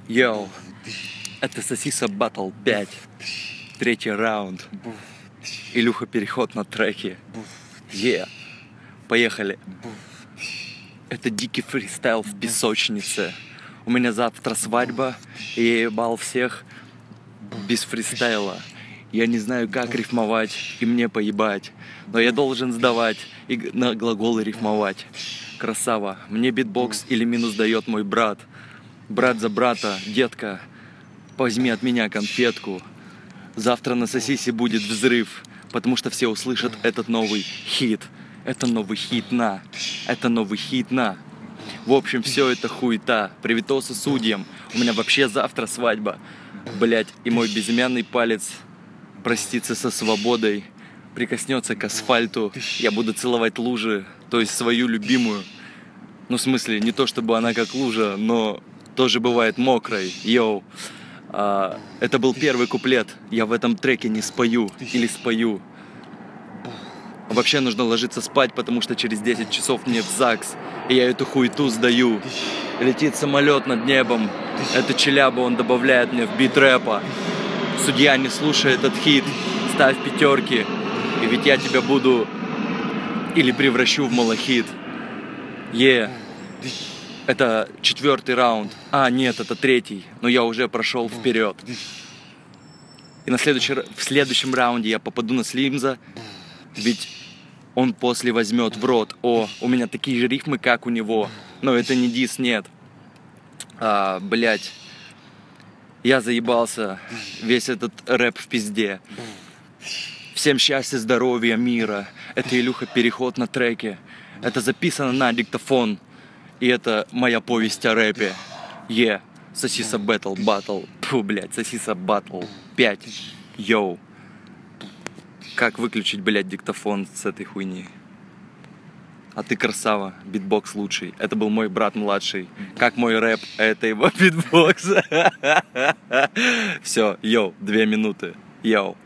Йоу, это Сосиса Батл 5, третий раунд. Илюха, переход на треке. Поехали. Это дикий фристайл в песочнице. У меня завтра свадьба, и я ебал всех без фристайла. Я не знаю, как рифмовать, и мне поебать. Но я должен сдавать и на глаголы рифмовать. Красава, мне битбокс или минус дает мой брат. Брат за брата, детка, возьми от меня конфетку. Завтра на Сосисе будет взрыв, потому что все услышат этот новый хит. Это новый хит на, это новый хит на. В общем, все это хуета. Привитосы судьям, у меня вообще завтра свадьба. Блять, и мой безымянный палец простится со свободой, прикоснется к асфальту. Я буду целовать лужи, то есть свою любимую. Ну, в смысле, не то чтобы она как лужа, но тоже бывает мокрой. Йоу. Это был первый куплет. Я в этом треке не спою или спою. Вообще нужно ложиться спать, потому что через 10 часов мне в ЗАГС. И я эту хуету сдаю. Летит самолет над небом. Это Челяба, он добавляет мне в бит рэпа. Судья, не слушай этот хит. Ставь пятерки. И ведь я тебя буду или превращу в малахит. Это четвертый раунд. Нет, это третий. Но я уже прошел вперед. И в следующем раунде я попаду на Слимза. Ведь он после возьмет в рот. У меня такие же рифмы, как у него. Но это не дис, нет. Блять. Я заебался. Весь этот рэп в пизде. Всем счастья, здоровья, мира. Это Илюха, переход на треке. Это записано на диктофон. И это моя повесть о рэпе. Сосиса Батл. Сосиса Батл 5. Йоу. Как выключить, блядь, диктофон с этой хуйни? А ты красава, битбокс лучший. Это был мой брат младший. Как мой рэп, это его битбокс. Все, 2 минуты.